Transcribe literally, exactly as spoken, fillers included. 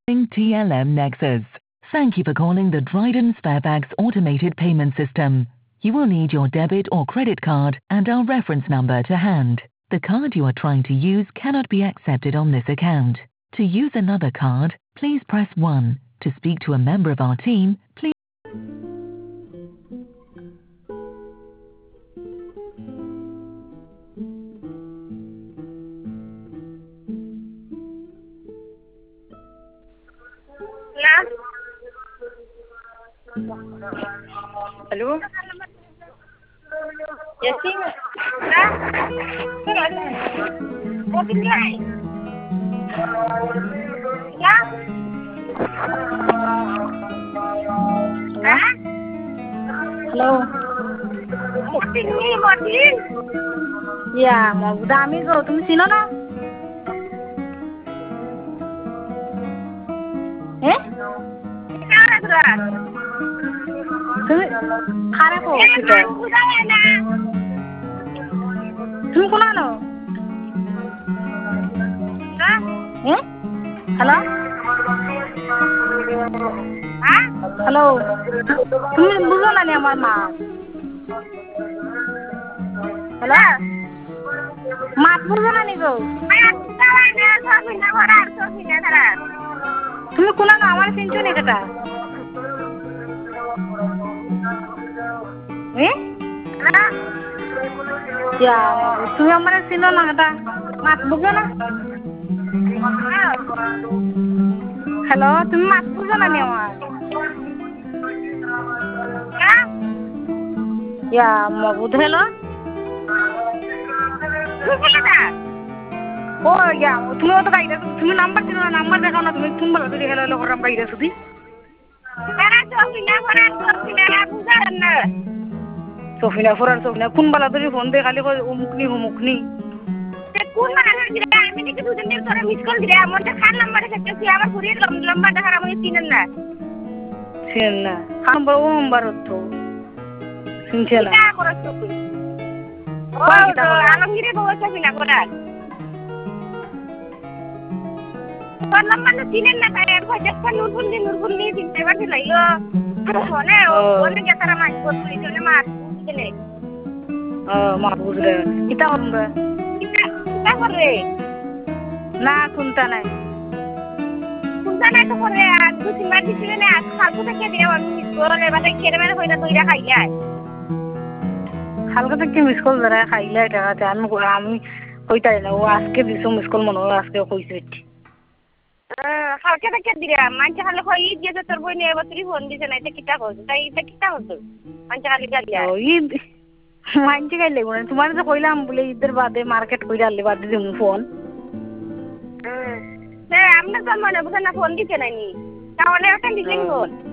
T L M Nexus. Thank you for calling the Dryden Sparebags automated payment system. You will need your debit or credit card and our reference number to hand. The card you are trying to use cannot be accepted on this account. To use another card, please press one. To speak to a member of our team, please... Allô? Yacine? Hello? Yeah, mabuda ami go. তুমি চিনো না? Eh? তুমি খারে কো কিতে? তুমি কোনা নো? Eh? Hello? হ্যাঁ? Hello? তুমি বুঝো না নি আমার মা? Hello? মা বুঝো না নি গো? তুমি কোনা না আমার চিনছো নি কেটা? Eh? Ya, তুমি আমারে চিনো না কেটা? মাত বুঝো না? হ্যালো, তুমি মাত বুঝো না নি আমার? Ya, মাবুদ হ্যালো? ও ইয়া তুমি তো গাইদা তুমি নাম্বার দিও না নাম্বার দেখাও না তুমি ফোন বলা তুই হ্যালো হ্যালো করে গাইদা শুধু সফিনা ফরার সফিনা কোন বলা তুই ফোন দে খালি অমুকনি অমুকনি কোন মানে আমি নাকি দুদিন দিন ধরে মিস কল দিলে আমার যে খান নাম্বারে থেকে তুই আমার পুরির লম্বা দেখা আমি চিনেন না চিনেন না খান বড় নাম্বার তো শুনছে না কি করছ তুই ও আলমগীরে বউ সফিনা ফরার কোন নাম্বার চিনেন না তাই আর কইছে নুরপুর দি নুরপুর নি চিনতে পারছি লাইলো ফোনে ওনে কে তারা মাছ করতে জন্য মাছ বুঝলে ও মাছ বুঝলে কিটা আমরা কিটা কিটা করে না কোনটা নাই কোনটা নাই তো করে আর দু তিন বার দিছিলে না কালকে থেকে দিয়ে আমি মিস করে বাদে কেড়ে মেরে কইরা তুইরা খাইলা কালকে থেকে মিস কল ধরে খাইলা এটা আমি আমি কইতাই না ও আজকে দিছো মিস কল মনে হয় আজকে কইছে কালকে থেকে দিরা মানছে খালি কই ঈদ গেছে তোর বই নিয়ে বতরি ফোন দিছে না এটা কিটা কইছ তাই এটা কিটা হতো মানছে খালি গালিয়া ঈদ মানছে গাইলে বলে তোমার যে কইলাম বলে ঈদের বাদে মার্কেট কইরা আলে বাদ দিম ফোন হ্যাঁ আমরা তো মনে বুঝা না ফোন দিতে নাইনি তাহলে ওটা দিলেন ফোন